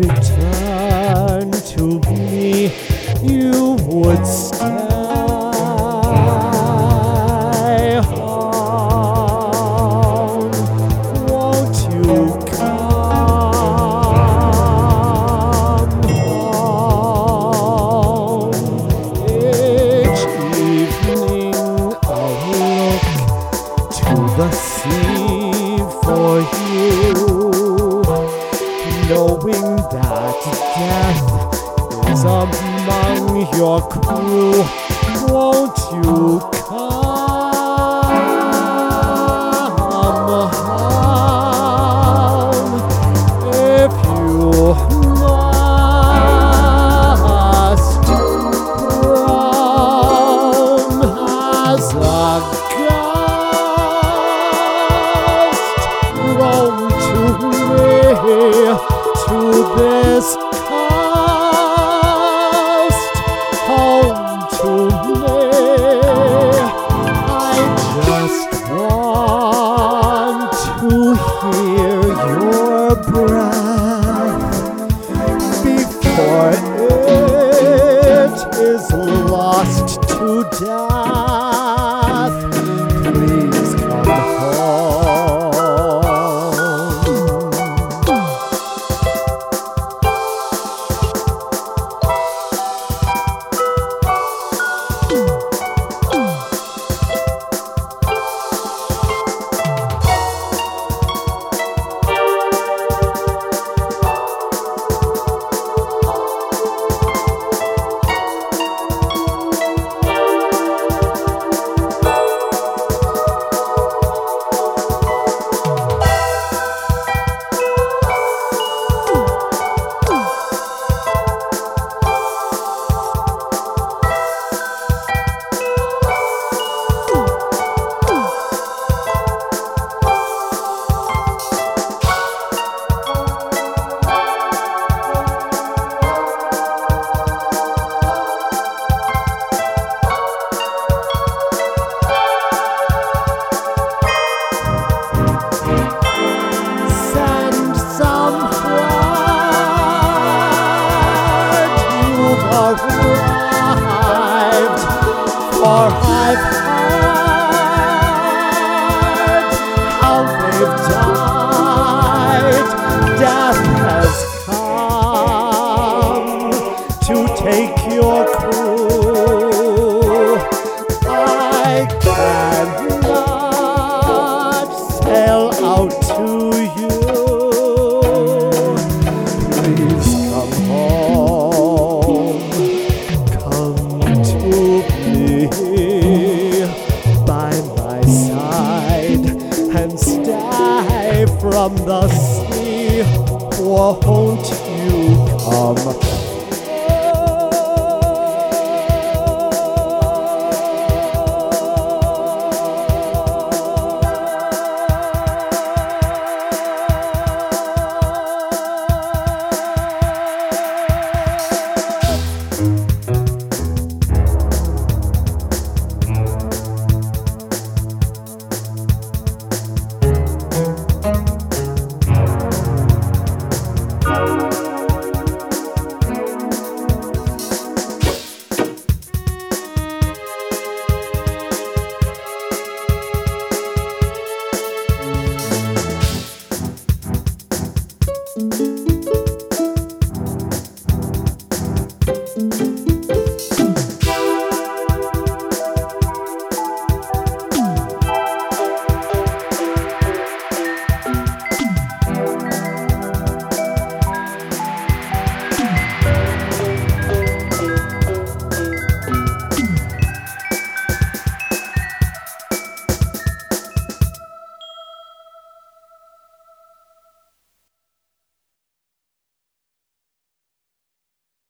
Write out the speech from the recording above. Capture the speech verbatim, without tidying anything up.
return to me, you would stay home. Won't you come home? Each evening I'll look to the sea for you, knowing that death is among your crew. Won't you come home? If you must roam as a ghost, roam to me, to this coast, home to me. I just want to hear your breath before it is lost to death. Please come home. Arrived, for I've heard how they've died. Death has come to take your crew. I cannot sail out to you. Please come home. By my side and stay from the sea. Won't you come